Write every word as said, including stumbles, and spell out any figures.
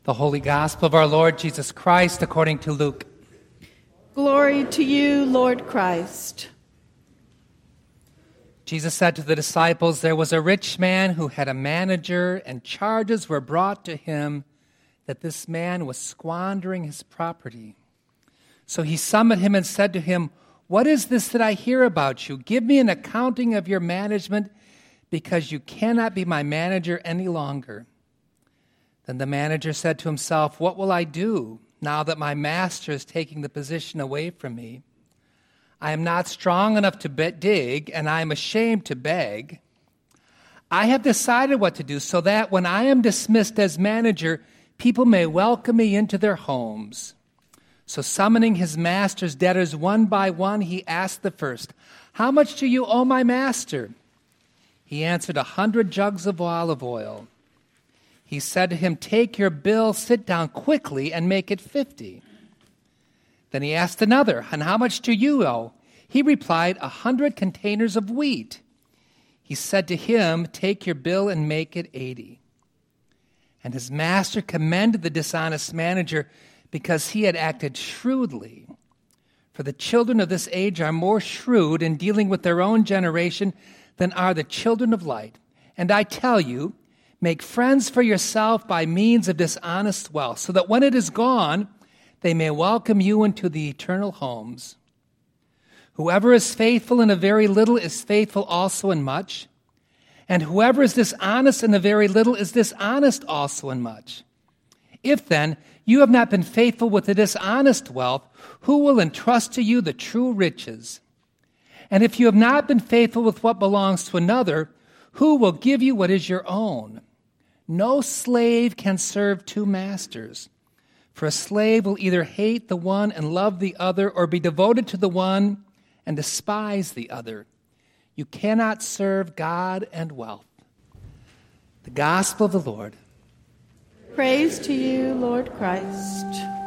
The Holy Gospel of our Lord Jesus Christ according to Luke. Glory to you, Lord Christ. Jesus said to the disciples, "There was a rich man who had a manager, and charges were brought to him that this man was squandering his property. So he summoned him and said to him, 'What is this that I hear about you? Give me an accounting of your management, because you cannot be my manager any longer.' Then the manager said to himself, 'What will I do now that my master is taking the position away from me? I am not strong enough to be- dig, and I am ashamed to beg. I have decided what to do so that when I am dismissed as manager, people may welcome me into their homes.' So summoning his master's debtors one by one, he asked the first, 'How much do you owe my master?' He answered, 'A hundred jugs of olive oil.' He said to him, 'Take your bill, sit down quickly, and make it fifty.' Then he asked another, 'And how much do you owe?' He replied, 'A hundred containers of wheat.' He said to him, 'Take your bill and make it eighty.' And his master commended the dishonest manager because he had acted shrewdly. For the children of this age are more shrewd in dealing with their own generation than are the children of light. And I tell you, make friends for yourself by means of dishonest wealth, so that when it is gone, they may welcome you into the eternal homes. Whoever is faithful in a very little is faithful also in much, and whoever is dishonest in a very little is dishonest also in much. If then you have not been faithful with the dishonest wealth, who will entrust to you the true riches? And if you have not been faithful with what belongs to another, who will give you what is your own? No slave can serve two masters, for a slave will either hate the one and love the other, or be devoted to the one and despise the other. You cannot serve God and wealth." The Gospel of the Lord. Praise to you, Lord Christ.